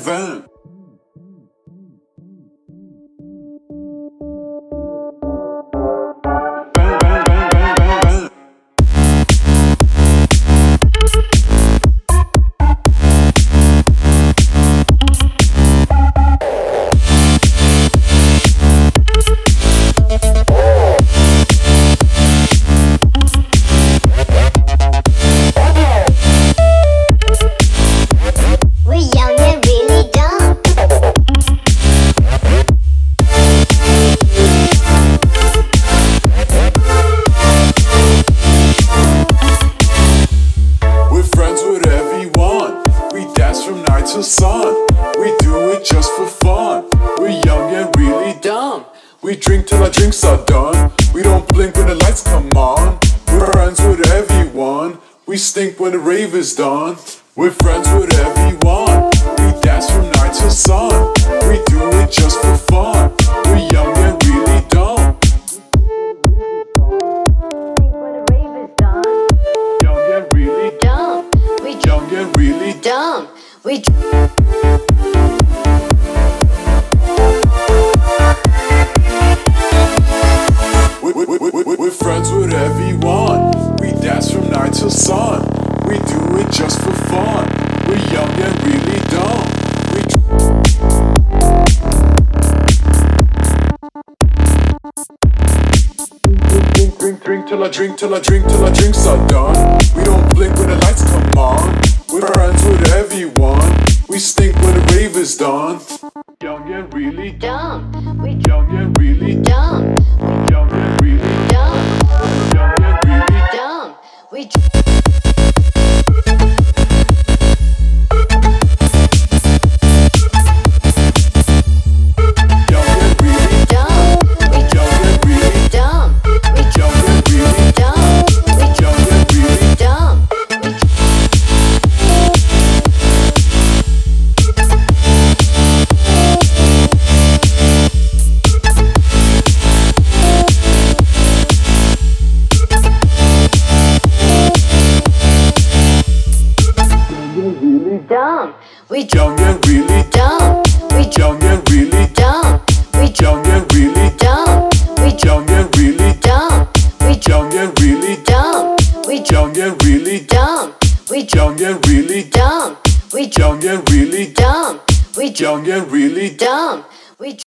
van. From night till sun, we do it just for fun. We're young and really dumb. We drink till our drinks are done. We don't blink when the lights come on. We're friends with everyone. We stink when the rave is done. We're friends with everyone. We dance from night till sun. We do it just for fun. We're young and really dumb. When the rave is done. Young and really Dumb. We young and really dumb. We We're friends with everyone. We dance from night till sun. We do it just for fun. We're young and really dumb. Drink till our drinks are done. We don't blink when the lights come on. We're friends with everyone. We stink when the rave is done. Young and really dumb. We young and really dumb. young and really Dumb. young and really Dumb. We young and really dumb. We young and really dumb. We young and really dumb. We young and really dumb. Dumb. We young and really dumb. We young and really dumb. We young and really dumb. We young and really dumb. We young and really dumb. We young and really dumb. We young and really dumb. We young and really dumb. We young and really dumb. We